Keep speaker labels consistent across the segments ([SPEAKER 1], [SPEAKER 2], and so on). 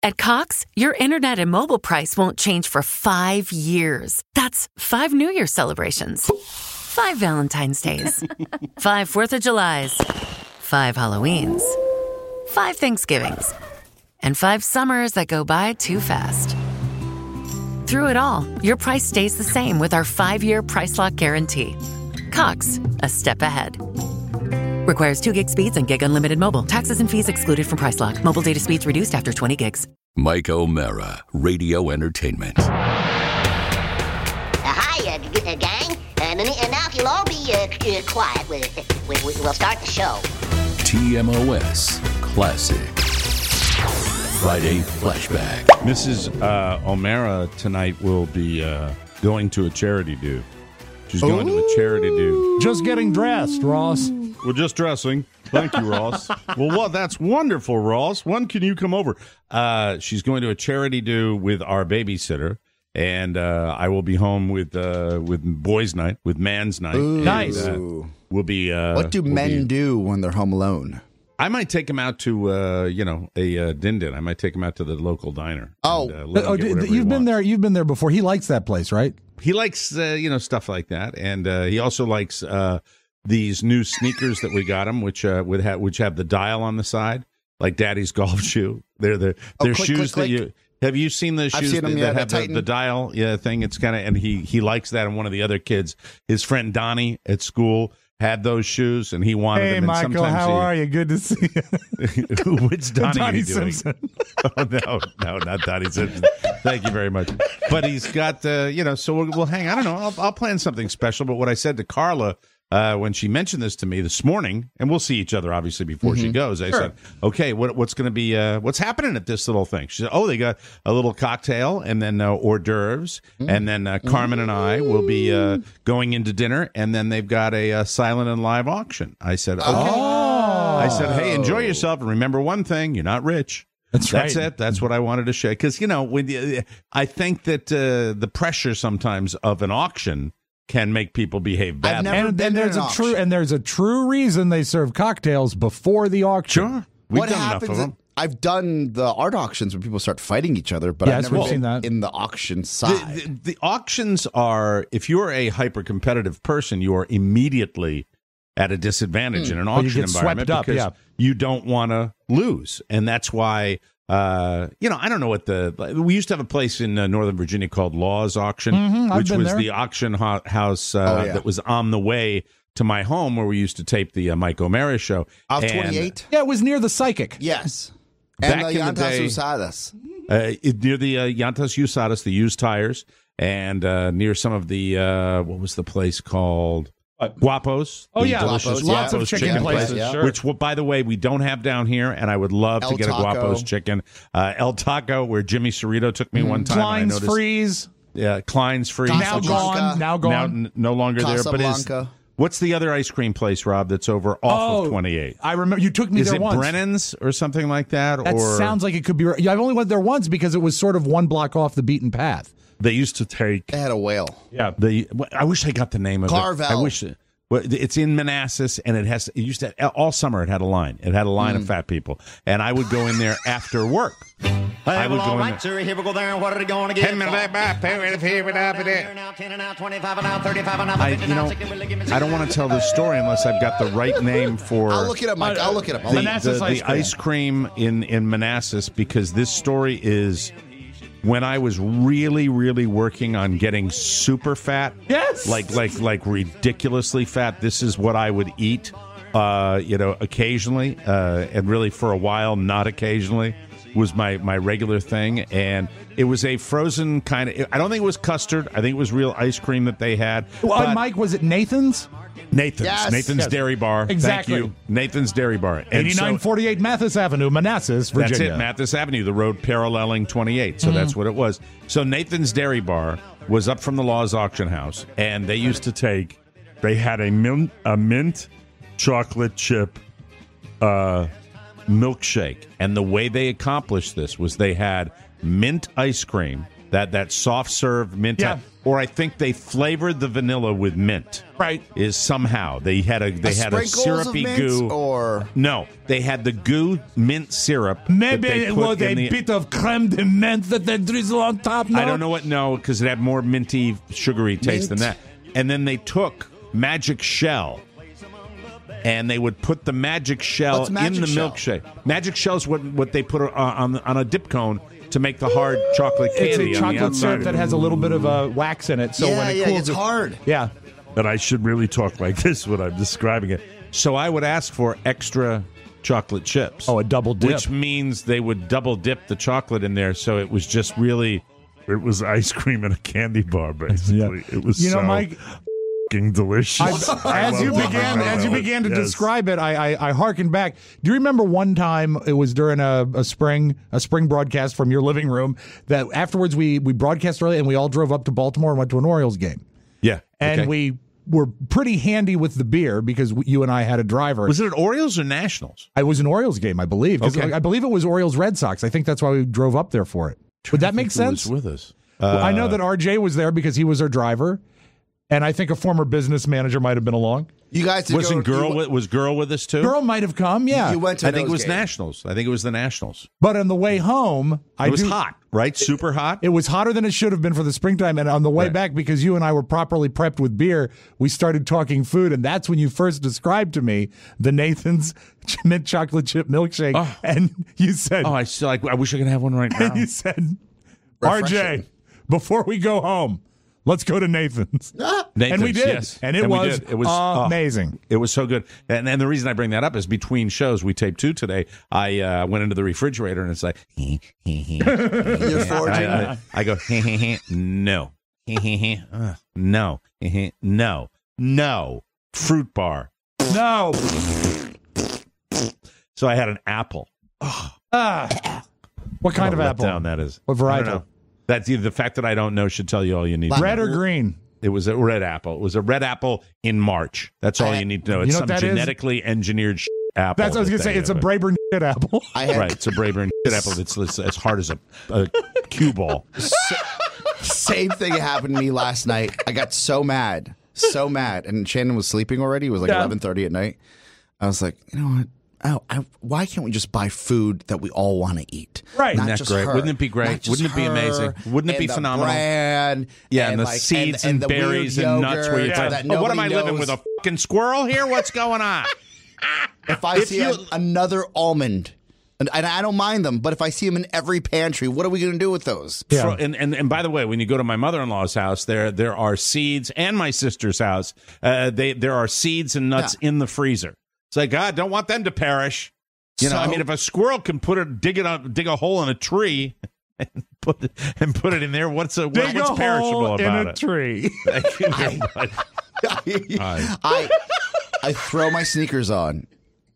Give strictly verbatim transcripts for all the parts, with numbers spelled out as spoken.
[SPEAKER 1] At Cox, your internet and mobile price won't change for five years. That's five New Year celebrations, five Valentine's Days, five Fourth of Julys, five Halloweens, five Thanksgivings, and five summers that go by too fast. Through it all, your price stays the same with our five-year Price Lock Guarantee. Cox, a step ahead. Requires two gig speeds and gig unlimited mobile. Taxes and fees excluded from Price Lock. Mobile data speeds reduced after twenty gigs.
[SPEAKER 2] Mike O'Mara, Radio Entertainment.
[SPEAKER 3] Uh, hi, uh, g- uh, gang. Uh, and now if you'll all be uh, c- uh, quiet, we, we, we, we'll start the show.
[SPEAKER 2] T M O S Classic. Friday Flashback.
[SPEAKER 4] Missus Uh, O'Mara tonight will be uh, going to a charity do. She's going to a charity do.
[SPEAKER 5] Just getting dressed, Ross.
[SPEAKER 4] We're just dressing. Thank you, Ross. Well, well, that's wonderful, Ross. When can you come over? Uh, she's going to a charity do with our babysitter, and uh, I will be home with uh, with boys' night, with man's night.
[SPEAKER 5] Ooh.
[SPEAKER 4] And,
[SPEAKER 5] Nice.
[SPEAKER 4] Uh, we'll be. Uh,
[SPEAKER 6] What do
[SPEAKER 4] we'll
[SPEAKER 6] men
[SPEAKER 4] be,
[SPEAKER 6] do when they're home alone?
[SPEAKER 4] I might take him out to, uh, you know, a uh, din din. I might take him out to the local diner.
[SPEAKER 6] Oh.
[SPEAKER 4] and, uh, let him
[SPEAKER 5] Oh,
[SPEAKER 4] get
[SPEAKER 5] d-
[SPEAKER 4] whatever he
[SPEAKER 5] you've been
[SPEAKER 4] wants.
[SPEAKER 5] there. You've been there before. He likes that place, right?
[SPEAKER 4] He likes, uh, you know, stuff like that, and uh, he also likes uh, these new sneakers that we got him, which uh, would have which have the dial on the side, like Daddy's golf shoe. They're the they're
[SPEAKER 6] Oh, click,
[SPEAKER 4] shoes
[SPEAKER 6] click,
[SPEAKER 4] that
[SPEAKER 6] click.
[SPEAKER 4] you have you seen the
[SPEAKER 6] I've
[SPEAKER 4] shoes
[SPEAKER 6] seen them,
[SPEAKER 4] that,
[SPEAKER 6] yeah,
[SPEAKER 4] that
[SPEAKER 6] that
[SPEAKER 4] have the,
[SPEAKER 6] Titan.
[SPEAKER 4] the dial yeah thing. It's kind of and he he likes that, and one of the other kids, his friend Donnie at school, had those shoes, and he wanted
[SPEAKER 5] Hey,
[SPEAKER 4] them. And
[SPEAKER 5] Michael,
[SPEAKER 4] sometimes
[SPEAKER 5] how
[SPEAKER 4] he,
[SPEAKER 5] are you? Good to see you.
[SPEAKER 4] Which Donnie, are
[SPEAKER 5] Donnie
[SPEAKER 4] you doing?
[SPEAKER 5] Simpson.
[SPEAKER 4] Oh, no, no, not Donnie Simpson. Thank you very much. But he's got, uh, you know, so we'll, we'll hang. I don't know. I'll, I'll plan something special. But what I said to Carla uh, when she mentioned this to me this morning, and we'll see each other obviously before she goes. I said, okay, what, what's going to be, uh, what's happening at this little thing? She said, oh, they got a little cocktail and then uh, hors d'oeuvres, and then uh, Carmen and I will be uh, going into dinner, and then they've got a, uh silent and live auction. I said, okay. I said, hey, enjoy yourself, and remember one thing: you're not rich.
[SPEAKER 5] That's right.
[SPEAKER 4] That's it. That's what I wanted to share. Because, you know, when you, I think that uh, the pressure sometimes of an auction can make people behave badly.
[SPEAKER 6] never-
[SPEAKER 5] And
[SPEAKER 6] been
[SPEAKER 5] then
[SPEAKER 6] in
[SPEAKER 5] there's
[SPEAKER 6] an
[SPEAKER 5] a true
[SPEAKER 6] auction.
[SPEAKER 5] and there's a true reason they serve cocktails before the auction.
[SPEAKER 4] Sure. We've
[SPEAKER 6] what
[SPEAKER 4] done enough
[SPEAKER 6] happens?
[SPEAKER 4] of them.
[SPEAKER 6] I've done the art auctions where people start fighting each other, but
[SPEAKER 5] Yes,
[SPEAKER 6] I've never
[SPEAKER 5] we've
[SPEAKER 6] been
[SPEAKER 5] seen that.
[SPEAKER 6] in the auction
[SPEAKER 4] The,
[SPEAKER 6] side.
[SPEAKER 4] the, the auctions are, if you're a hyper competitive person, you are immediately at a disadvantage in an
[SPEAKER 5] Well, you
[SPEAKER 4] auction
[SPEAKER 5] get
[SPEAKER 4] environment
[SPEAKER 5] swept up,
[SPEAKER 4] because
[SPEAKER 5] yeah.
[SPEAKER 4] you don't want to lose. And that's why, uh, you know, I don't know what the, we used to have a place in uh, Northern Virginia called Laws Auction,
[SPEAKER 5] Mhm, I've
[SPEAKER 4] which
[SPEAKER 5] been
[SPEAKER 4] was
[SPEAKER 5] there.
[SPEAKER 4] the auction ho- house uh,
[SPEAKER 6] Oh, yeah.
[SPEAKER 4] that was on the way to my home where we used to tape the uh, Mike O'Mara show.
[SPEAKER 6] Off
[SPEAKER 4] And,
[SPEAKER 6] twenty-eight?
[SPEAKER 5] Yeah, it was near the Psychic.
[SPEAKER 6] Yes.
[SPEAKER 4] Back
[SPEAKER 6] And the
[SPEAKER 4] in the
[SPEAKER 6] Llantas
[SPEAKER 4] day-
[SPEAKER 6] Usadas.
[SPEAKER 4] Uh, it- near the uh, Llantas Usadas, the used tires, and uh, near some of the, uh, what was the place called? Guapos.
[SPEAKER 5] Oh,
[SPEAKER 4] The
[SPEAKER 5] yeah.
[SPEAKER 4] delicious
[SPEAKER 6] Guapos,
[SPEAKER 5] Lots
[SPEAKER 6] yeah.
[SPEAKER 5] of chicken,
[SPEAKER 6] chicken
[SPEAKER 5] places.
[SPEAKER 6] places,
[SPEAKER 5] Sure.
[SPEAKER 4] Which, well, by the way, we don't have down here, and I would love to
[SPEAKER 6] El
[SPEAKER 4] get a
[SPEAKER 6] Taco.
[SPEAKER 4] Guapos chicken. Uh, El Taco, where Jimmy Cerrito took me one time. and I
[SPEAKER 5] Klein's
[SPEAKER 4] noticed,
[SPEAKER 5] Freeze.
[SPEAKER 4] Yeah, Klein's Freeze.
[SPEAKER 5] Now
[SPEAKER 6] Casablanca.
[SPEAKER 5] gone. Now
[SPEAKER 4] Now
[SPEAKER 5] gone.
[SPEAKER 4] n- no longer there. But is,
[SPEAKER 6] Casablanca.
[SPEAKER 4] what's the other ice cream place, Rob, that's over off
[SPEAKER 5] Oh,
[SPEAKER 4] of twenty-eight?
[SPEAKER 5] I remember you took me
[SPEAKER 4] Is
[SPEAKER 5] there
[SPEAKER 4] it
[SPEAKER 5] once.
[SPEAKER 4] Brennan's or something like that?
[SPEAKER 5] That
[SPEAKER 4] or
[SPEAKER 5] sounds like it could be. right. Yeah, I've only went there once because it was sort of one block off the beaten path.
[SPEAKER 4] they used to take
[SPEAKER 6] They had a whale.
[SPEAKER 4] Yeah, the I wish I got the name of
[SPEAKER 6] Carvel.
[SPEAKER 4] it. I wish well, it's in Manassas, and it has. It used to all summer. It had a line. It had a line of fat people, and I would go in there after work. I would
[SPEAKER 7] well,
[SPEAKER 4] go
[SPEAKER 7] all
[SPEAKER 4] in
[SPEAKER 7] right,
[SPEAKER 4] there.
[SPEAKER 7] sir, here we go there. What are they going to get?
[SPEAKER 4] Hey, man, bye, bye, pay me, pay me, pay me, pay me.
[SPEAKER 7] Now ten and now twenty-five and now thirty-five and now
[SPEAKER 4] I,
[SPEAKER 7] fifty
[SPEAKER 4] you
[SPEAKER 7] now
[SPEAKER 4] know,
[SPEAKER 7] sixty. Will they give me
[SPEAKER 4] I don't want to tell this story unless I've got the right name for.
[SPEAKER 6] I'll look it up, Mike. I'll look it up. I'll
[SPEAKER 4] the,
[SPEAKER 6] look it up.
[SPEAKER 5] Manassas
[SPEAKER 4] the,
[SPEAKER 5] ice
[SPEAKER 4] the
[SPEAKER 5] cream.
[SPEAKER 4] ice cream in, in Manassas, because this story is when I was really, really working on getting super fat.
[SPEAKER 5] Yes.
[SPEAKER 4] Like like like ridiculously fat. This is what I would eat, uh, you know, occasionally, uh, and really for a while, not occasionally, was my, my regular thing. And it was a frozen kind of, I don't think it was custard. I think it was real ice cream that they had.
[SPEAKER 5] Well,
[SPEAKER 4] But-
[SPEAKER 5] Mike, was it Nathan's?
[SPEAKER 4] Nathan's.
[SPEAKER 6] Yes.
[SPEAKER 4] Nathan's
[SPEAKER 5] Yes.
[SPEAKER 4] Dairy Bar.
[SPEAKER 5] Exactly.
[SPEAKER 4] Thank you. Nathan's Dairy Bar. And so-
[SPEAKER 5] eighty-nine forty-eight Mathis Avenue, Manassas, Virginia.
[SPEAKER 4] That's it, Mathis Avenue, the road paralleling twenty-eight. So that's what it was. So Nathan's Dairy Bar was up from the Laws Auction House, and they used to take, they had a mint, a mint chocolate chip uh, milkshake. And the way they accomplished this was they had mint ice cream That that soft serve mint,
[SPEAKER 5] Yeah.
[SPEAKER 4] or I think they flavored the vanilla with mint.
[SPEAKER 5] Right.
[SPEAKER 4] Is somehow they had a they
[SPEAKER 6] A
[SPEAKER 4] had a
[SPEAKER 6] sprinkles of
[SPEAKER 4] syrupy
[SPEAKER 6] mint,
[SPEAKER 4] goo.
[SPEAKER 6] or
[SPEAKER 4] No, they had the goo mint syrup. that
[SPEAKER 5] Maybe
[SPEAKER 4] they
[SPEAKER 5] it
[SPEAKER 4] put
[SPEAKER 5] was a
[SPEAKER 4] in the-
[SPEAKER 5] bit of creme de menthe that they drizzle on top. No?
[SPEAKER 4] I don't know what. No, because it had more minty, sugary taste than that. And then they took Magic Shell, and they would put the Magic Shell
[SPEAKER 6] What's
[SPEAKER 4] in
[SPEAKER 6] Magic
[SPEAKER 4] the
[SPEAKER 6] Shell?
[SPEAKER 4] milkshake. Magic Shell is what what they put uh, on on a dip cone to make the hard chocolate candy.
[SPEAKER 5] It's a
[SPEAKER 4] on the
[SPEAKER 5] chocolate
[SPEAKER 4] outside.
[SPEAKER 5] syrup that has a little bit of uh, wax in it. So
[SPEAKER 6] yeah,
[SPEAKER 5] when it
[SPEAKER 6] yeah,
[SPEAKER 5] cools,
[SPEAKER 6] it's
[SPEAKER 5] it-
[SPEAKER 6] hard.
[SPEAKER 5] Yeah.
[SPEAKER 4] But I should really talk like this when I'm describing it. So I would ask for extra chocolate chips.
[SPEAKER 5] Oh, a double dip.
[SPEAKER 4] Which means they would double dip the chocolate in there, so it was just really. It was ice cream in a candy bar, basically.
[SPEAKER 5] Yeah.
[SPEAKER 4] It was
[SPEAKER 5] You know,
[SPEAKER 4] so
[SPEAKER 5] Mike,
[SPEAKER 4] fucking delicious.
[SPEAKER 5] I, as you began, as you began to describe it, I, I, I hearkened back. Do you remember one time it was during a, a spring a spring broadcast from your living room that afterwards we we broadcast early and we all drove up to Baltimore and went to an Orioles game,
[SPEAKER 4] Yeah,
[SPEAKER 5] and
[SPEAKER 4] okay.
[SPEAKER 5] we were pretty handy with the beer because we, you and I had a driver.
[SPEAKER 4] Was it at Orioles or Nationals?
[SPEAKER 5] I was an Orioles game, I believe. 'cause
[SPEAKER 4] Okay.
[SPEAKER 5] I believe it was Orioles Red Sox. I think that's why we drove up there for it. Would that make
[SPEAKER 4] Who was
[SPEAKER 5] sense?
[SPEAKER 4] with us?
[SPEAKER 5] Well, I know that R J was there because he was our driver, and I think a former business manager might have been along.
[SPEAKER 6] You guys did
[SPEAKER 4] Wasn't
[SPEAKER 6] go,
[SPEAKER 4] girl
[SPEAKER 6] you,
[SPEAKER 4] with, was girl with us too?
[SPEAKER 5] Girl might have come, yeah.
[SPEAKER 6] you went to
[SPEAKER 4] I think it
[SPEAKER 6] those
[SPEAKER 4] was
[SPEAKER 6] games.
[SPEAKER 4] Nationals. I think it was the Nationals.
[SPEAKER 5] But on the way home, I
[SPEAKER 4] It was
[SPEAKER 5] do,
[SPEAKER 4] hot, right? Super hot.
[SPEAKER 5] It was hotter than it should have been for the springtime. And on the way
[SPEAKER 4] Right.
[SPEAKER 5] back, because you and I were properly prepped with beer, we started talking food. And that's when you first described to me the Nathan's mint chocolate chip milkshake.
[SPEAKER 4] Oh.
[SPEAKER 5] And you said,
[SPEAKER 4] oh, I still. I, I wish I could have one right now.
[SPEAKER 5] you said, R J,
[SPEAKER 6] Refreshing.
[SPEAKER 5] before we go home, let's go to Nathan's.
[SPEAKER 4] Nathan's,
[SPEAKER 5] and we did.
[SPEAKER 4] yes.
[SPEAKER 5] And it
[SPEAKER 4] And we
[SPEAKER 5] was,
[SPEAKER 4] did. It was, oh.
[SPEAKER 5] amazing.
[SPEAKER 4] It was so good. And, and the reason I bring that up is between shows, we taped two today. I uh, went into the refrigerator and it's like,
[SPEAKER 6] You're forging.
[SPEAKER 4] I, I, I go, no, uh, no, no, no, fruit bar.
[SPEAKER 5] No.
[SPEAKER 4] So I had an apple.
[SPEAKER 5] Ah. What kind of
[SPEAKER 4] What a
[SPEAKER 5] apple?
[SPEAKER 4] letdown that is.
[SPEAKER 5] What variety?
[SPEAKER 4] I don't know. That's either the fact that I don't know should tell you all you need. to
[SPEAKER 5] Red
[SPEAKER 4] know.
[SPEAKER 5] or green?
[SPEAKER 4] It was a red apple. It was a red apple in March. That's all
[SPEAKER 6] I-
[SPEAKER 4] you need to know.
[SPEAKER 5] You
[SPEAKER 4] It's
[SPEAKER 5] know
[SPEAKER 4] some
[SPEAKER 5] what that is?
[SPEAKER 4] genetically engineered sh- apple.
[SPEAKER 5] That's what I was
[SPEAKER 4] that
[SPEAKER 5] going to say.
[SPEAKER 4] they
[SPEAKER 5] It's a
[SPEAKER 4] have.
[SPEAKER 5] Braeburn shit apple.
[SPEAKER 6] I had
[SPEAKER 4] Right, it's a Braeburn shit apple that's as, as hard as a, a cue ball.
[SPEAKER 6] same thing happened to me last night. I got so mad, so mad, and Shannon was sleeping already. It was like
[SPEAKER 5] Yeah.
[SPEAKER 6] eleven thirty at night. I was like, you know what? Oh, I, why can't we just buy food that we all want to eat?
[SPEAKER 5] Right.
[SPEAKER 6] Not
[SPEAKER 4] Isn't that
[SPEAKER 6] just
[SPEAKER 4] great?
[SPEAKER 6] her.
[SPEAKER 4] Wouldn't it be great?
[SPEAKER 6] Not just
[SPEAKER 4] Wouldn't it be
[SPEAKER 6] her
[SPEAKER 4] amazing? Wouldn't it
[SPEAKER 6] and
[SPEAKER 4] be
[SPEAKER 6] the
[SPEAKER 4] phenomenal?
[SPEAKER 6] Brand,
[SPEAKER 4] Yeah, and, the
[SPEAKER 6] like-
[SPEAKER 4] seeds and,
[SPEAKER 6] the weird
[SPEAKER 4] berries and nuts where you
[SPEAKER 6] yogurt
[SPEAKER 4] try
[SPEAKER 6] that
[SPEAKER 4] oh, what am I
[SPEAKER 6] nobody
[SPEAKER 4] living
[SPEAKER 6] knows.
[SPEAKER 4] with, a fucking squirrel here? What's going on?
[SPEAKER 6] If I
[SPEAKER 4] If
[SPEAKER 6] see
[SPEAKER 4] you-
[SPEAKER 6] a- another almond, and, and I don't mind them, but if I see them in every pantry, what are we going to do with those?
[SPEAKER 5] Yeah.
[SPEAKER 4] Fro- and, and and by the way, when you go to my mother-in-law's house, there there are seeds, and my sister's house, uh, they there are seeds and nuts in the freezer. It's like, God, don't want them to perish. You know,
[SPEAKER 6] So-
[SPEAKER 4] I mean, if a squirrel can put it, dig it up, dig a hole in a tree, and put it, and put it in there, what's a,
[SPEAKER 5] Dig
[SPEAKER 4] what's
[SPEAKER 5] a
[SPEAKER 4] perishable
[SPEAKER 5] hole
[SPEAKER 4] about
[SPEAKER 5] in a
[SPEAKER 4] it?
[SPEAKER 5] tree.
[SPEAKER 4] Thank you very much. Aye.
[SPEAKER 6] I I throw my sneakers on,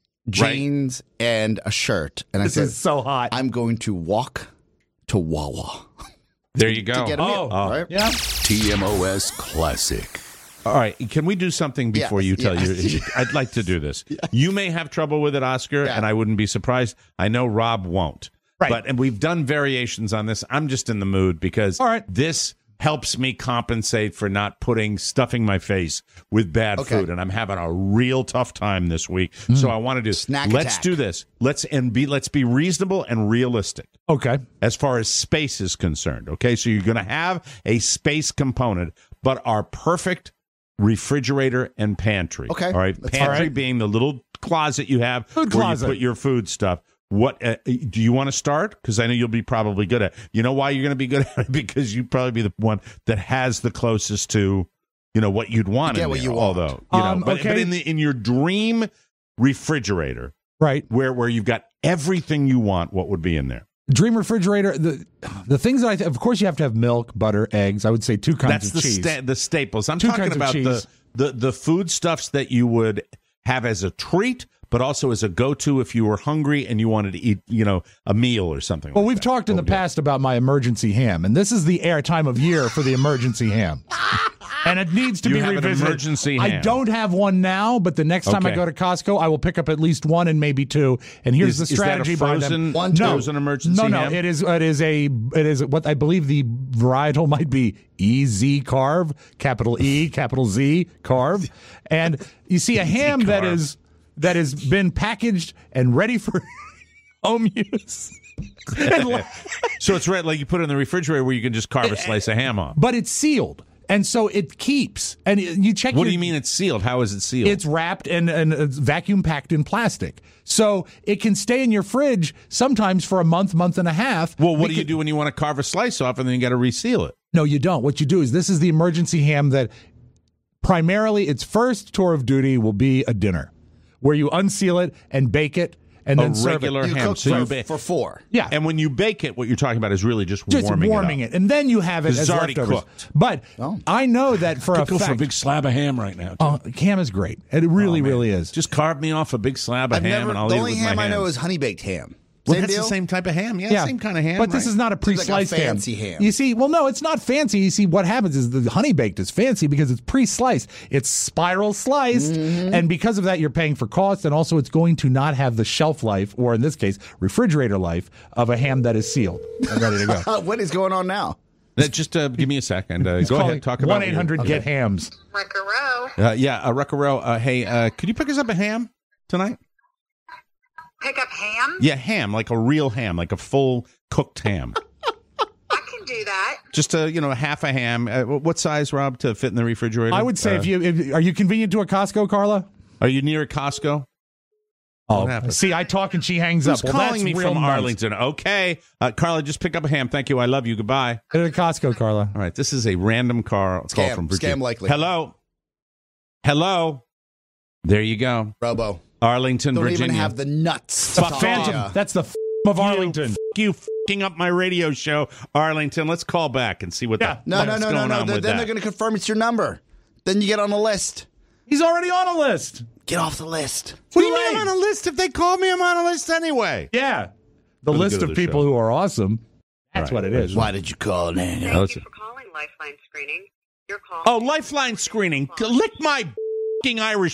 [SPEAKER 6] jeans and a shirt, and I
[SPEAKER 5] This
[SPEAKER 6] said,
[SPEAKER 5] is so hot.
[SPEAKER 6] I'm going to walk to Wawa
[SPEAKER 4] There you go.
[SPEAKER 6] to get a meal.
[SPEAKER 5] Oh.
[SPEAKER 6] right?
[SPEAKER 5] Yeah.
[SPEAKER 2] T M O S Classic.
[SPEAKER 4] All right, can we do something before
[SPEAKER 6] Yes,
[SPEAKER 4] you tell
[SPEAKER 6] yes.
[SPEAKER 4] you? I'd like to do this. You may have trouble with it, Oscar,
[SPEAKER 6] Yeah.
[SPEAKER 4] and I wouldn't be surprised. I know Rob won't.
[SPEAKER 5] Right.
[SPEAKER 4] But and we've done variations on this. I'm just in the mood because
[SPEAKER 5] All right.
[SPEAKER 4] this helps me compensate for not putting stuffing my face with bad
[SPEAKER 6] Okay.
[SPEAKER 4] food, and I'm having a real tough time this week. So I want to do
[SPEAKER 6] Snack
[SPEAKER 4] Let's
[SPEAKER 6] attack.
[SPEAKER 4] do this. Let's and be let's be reasonable and realistic
[SPEAKER 5] Okay.
[SPEAKER 4] as far as space is concerned. Okay, so you're going to have a space component, but our perfect refrigerator and pantry.
[SPEAKER 6] Okay,
[SPEAKER 4] all right.
[SPEAKER 6] that's
[SPEAKER 4] Pantry
[SPEAKER 5] all right.
[SPEAKER 4] being the little closet you have
[SPEAKER 5] Food
[SPEAKER 4] where
[SPEAKER 5] closet.
[SPEAKER 4] you put your food stuff. What uh, do you want to start? Because I know you'll be probably good at. You know why you're going to be good at it? Because you'd probably be the one that has the closest to, you know, what you'd want.
[SPEAKER 6] Get
[SPEAKER 4] in
[SPEAKER 6] what
[SPEAKER 4] there,
[SPEAKER 6] you want.
[SPEAKER 4] Although, you
[SPEAKER 5] Um,
[SPEAKER 4] know, but,
[SPEAKER 5] okay.
[SPEAKER 4] but in the in your dream refrigerator,
[SPEAKER 5] Right.
[SPEAKER 4] where where you've got everything you want, what would be in there?
[SPEAKER 5] Dream refrigerator. The the things that I th- of course you have to have milk, butter, eggs. I would say two kinds
[SPEAKER 4] That's
[SPEAKER 5] of
[SPEAKER 4] the
[SPEAKER 5] cheese.
[SPEAKER 4] sta- the staples. I'm
[SPEAKER 5] Two
[SPEAKER 4] talking
[SPEAKER 5] kinds of
[SPEAKER 4] about the,
[SPEAKER 5] cheese.
[SPEAKER 4] the the foodstuffs that you would have as a treat, but also as a go-to if you were hungry and you wanted to eat, you know, a meal or something.
[SPEAKER 5] Well,
[SPEAKER 4] like
[SPEAKER 5] we've
[SPEAKER 4] that.
[SPEAKER 5] talked in
[SPEAKER 4] What
[SPEAKER 5] the
[SPEAKER 4] would you-
[SPEAKER 5] past about my emergency ham, and this is the air time of year for the emergency ham. and it needs to
[SPEAKER 4] You
[SPEAKER 5] be
[SPEAKER 4] have an
[SPEAKER 5] revisited.
[SPEAKER 4] emergency
[SPEAKER 5] I
[SPEAKER 4] ham.
[SPEAKER 5] don't have one now, but the next time I
[SPEAKER 4] Okay.
[SPEAKER 5] go to Costco, I will pick up at least one and maybe two. And here's
[SPEAKER 4] Is-
[SPEAKER 5] the
[SPEAKER 4] is that a
[SPEAKER 5] strategy behind them.
[SPEAKER 4] frozen-
[SPEAKER 6] One,
[SPEAKER 5] no,
[SPEAKER 6] two.
[SPEAKER 4] an emergency
[SPEAKER 5] No, no,
[SPEAKER 4] ham?
[SPEAKER 5] it is. It is a. It is what I believe the varietal might be. E Z carve, capital E, capital Z carve, and you see a ham that
[SPEAKER 4] carve.
[SPEAKER 5] is that has been packaged and ready for home use. And like-
[SPEAKER 4] So it's red, like you put it in the refrigerator where you can just carve a slice of ham off.
[SPEAKER 5] but it's sealed, and so it keeps. And you check.
[SPEAKER 4] What
[SPEAKER 5] your,
[SPEAKER 4] do you mean it's sealed? How is it sealed?
[SPEAKER 5] It's wrapped and, and it's vacuum packed in plastic, so it can stay in your fridge sometimes for a month, month and a half.
[SPEAKER 4] well, what do you
[SPEAKER 5] Beca-
[SPEAKER 4] do when you want to carve a slice off and then you got to reseal it?
[SPEAKER 5] No, you don't. What you do is this is the emergency ham that primarily its first tour of duty will be a dinner, where you unseal it and bake it and
[SPEAKER 4] A
[SPEAKER 5] then serve
[SPEAKER 4] regular
[SPEAKER 5] it.
[SPEAKER 6] You
[SPEAKER 4] ham.
[SPEAKER 6] cook
[SPEAKER 4] So
[SPEAKER 6] for,
[SPEAKER 4] you ba-
[SPEAKER 6] for four.
[SPEAKER 5] Yeah.
[SPEAKER 4] And when you bake it, what you're talking about is really just,
[SPEAKER 5] just
[SPEAKER 4] warming,
[SPEAKER 5] warming
[SPEAKER 4] it,
[SPEAKER 5] it,
[SPEAKER 4] up.
[SPEAKER 5] and then you have it
[SPEAKER 4] 'Cause
[SPEAKER 5] as
[SPEAKER 4] it's already
[SPEAKER 5] leftovers.
[SPEAKER 4] cooked.
[SPEAKER 5] But
[SPEAKER 6] Oh.
[SPEAKER 5] I know that for a
[SPEAKER 8] Go for a
[SPEAKER 5] fact,
[SPEAKER 8] big slab of ham right now.
[SPEAKER 5] uh, ham is great. It really,
[SPEAKER 4] Oh, man.
[SPEAKER 5] really is.
[SPEAKER 4] Just carve me off a big slab of
[SPEAKER 6] I've
[SPEAKER 4] ham
[SPEAKER 6] never,
[SPEAKER 4] and I'll
[SPEAKER 6] the
[SPEAKER 4] eat it
[SPEAKER 6] only
[SPEAKER 4] with
[SPEAKER 6] ham
[SPEAKER 4] my
[SPEAKER 6] I know
[SPEAKER 4] hands.
[SPEAKER 6] is honey baked ham.
[SPEAKER 4] Well,
[SPEAKER 6] Same
[SPEAKER 4] that's
[SPEAKER 6] deal?
[SPEAKER 4] the same type of ham. Yeah, same kind of ham.
[SPEAKER 5] But this
[SPEAKER 4] right?
[SPEAKER 5] is not a
[SPEAKER 6] Seems like a
[SPEAKER 5] pre-sliced
[SPEAKER 6] fancy ham.
[SPEAKER 5] You see, well, no, it's not fancy. You see, what happens is the honey baked is fancy because it's pre-sliced. It's spiral sliced,
[SPEAKER 6] Mm-hmm.
[SPEAKER 5] and because of that, you're paying for cost, and also it's going to not have the shelf life, or in this case, refrigerator life, of a ham that is sealed and ready to go.
[SPEAKER 6] Uh, what is going on now?
[SPEAKER 4] Uh, Just uh, give me a second. Uh, go ahead, talk about
[SPEAKER 5] one eight hundred get hams.
[SPEAKER 4] Uh, yeah, uh, Ruckaroo. Uh, hey, uh, could you pick us up a ham tonight?
[SPEAKER 9] Pick up ham?
[SPEAKER 4] Yeah, ham, like a real ham, like a full cooked ham.
[SPEAKER 9] I can do that.
[SPEAKER 4] Just a you know half a ham. Uh, what size, Rob, to fit in the refrigerator?
[SPEAKER 5] I would say
[SPEAKER 4] Uh,
[SPEAKER 5] if you if, are you convenient to a Costco, Carla?
[SPEAKER 4] are you near a Costco?
[SPEAKER 5] Oh,
[SPEAKER 4] What happened?
[SPEAKER 5] see, I talk and she hangs
[SPEAKER 4] Who's
[SPEAKER 5] up. Well,
[SPEAKER 4] calling
[SPEAKER 5] that's
[SPEAKER 4] me
[SPEAKER 5] real
[SPEAKER 4] from
[SPEAKER 5] nice.
[SPEAKER 4] Arlington? Okay, uh, Carla, just pick up a ham. Thank you. I love you. Goodbye.
[SPEAKER 5] At a Costco, Carla.
[SPEAKER 4] All right, this is a random car
[SPEAKER 6] Scam.
[SPEAKER 4] call from Virginia.
[SPEAKER 6] Scam likely.
[SPEAKER 4] Hello, hello. There you go,
[SPEAKER 6] Robo.
[SPEAKER 4] Arlington,
[SPEAKER 6] Don't
[SPEAKER 4] Virginia.
[SPEAKER 6] even have the nuts.
[SPEAKER 5] The
[SPEAKER 6] to talk
[SPEAKER 5] Phantom.
[SPEAKER 6] to ya.
[SPEAKER 5] That's the f- of Arlington.
[SPEAKER 4] You fucking up my radio show, Arlington. Let's call back and see what
[SPEAKER 5] Yeah.
[SPEAKER 4] the
[SPEAKER 6] No,
[SPEAKER 4] what's
[SPEAKER 6] no, no, no,
[SPEAKER 4] going
[SPEAKER 6] no.
[SPEAKER 4] on
[SPEAKER 6] Then
[SPEAKER 4] with
[SPEAKER 6] then
[SPEAKER 4] that.
[SPEAKER 6] they're going to confirm it's your number. Then you get on the list.
[SPEAKER 5] He's already on a list.
[SPEAKER 6] Get off the list.
[SPEAKER 4] What do you
[SPEAKER 5] Too
[SPEAKER 4] mean
[SPEAKER 5] late.
[SPEAKER 4] I'm on a list? If they call me, I'm on a list anyway.
[SPEAKER 5] Yeah. The
[SPEAKER 4] For the
[SPEAKER 5] list
[SPEAKER 4] good
[SPEAKER 5] of
[SPEAKER 4] of the
[SPEAKER 5] people
[SPEAKER 4] show.
[SPEAKER 5] who are awesome. That's
[SPEAKER 4] Right.
[SPEAKER 5] what it is.
[SPEAKER 6] Why did you call, Daniel?
[SPEAKER 9] Thank
[SPEAKER 4] listen.
[SPEAKER 9] you for calling Lifeline Screening. Your call.
[SPEAKER 4] Oh, Lifeline screening. Lick my fucking Irish.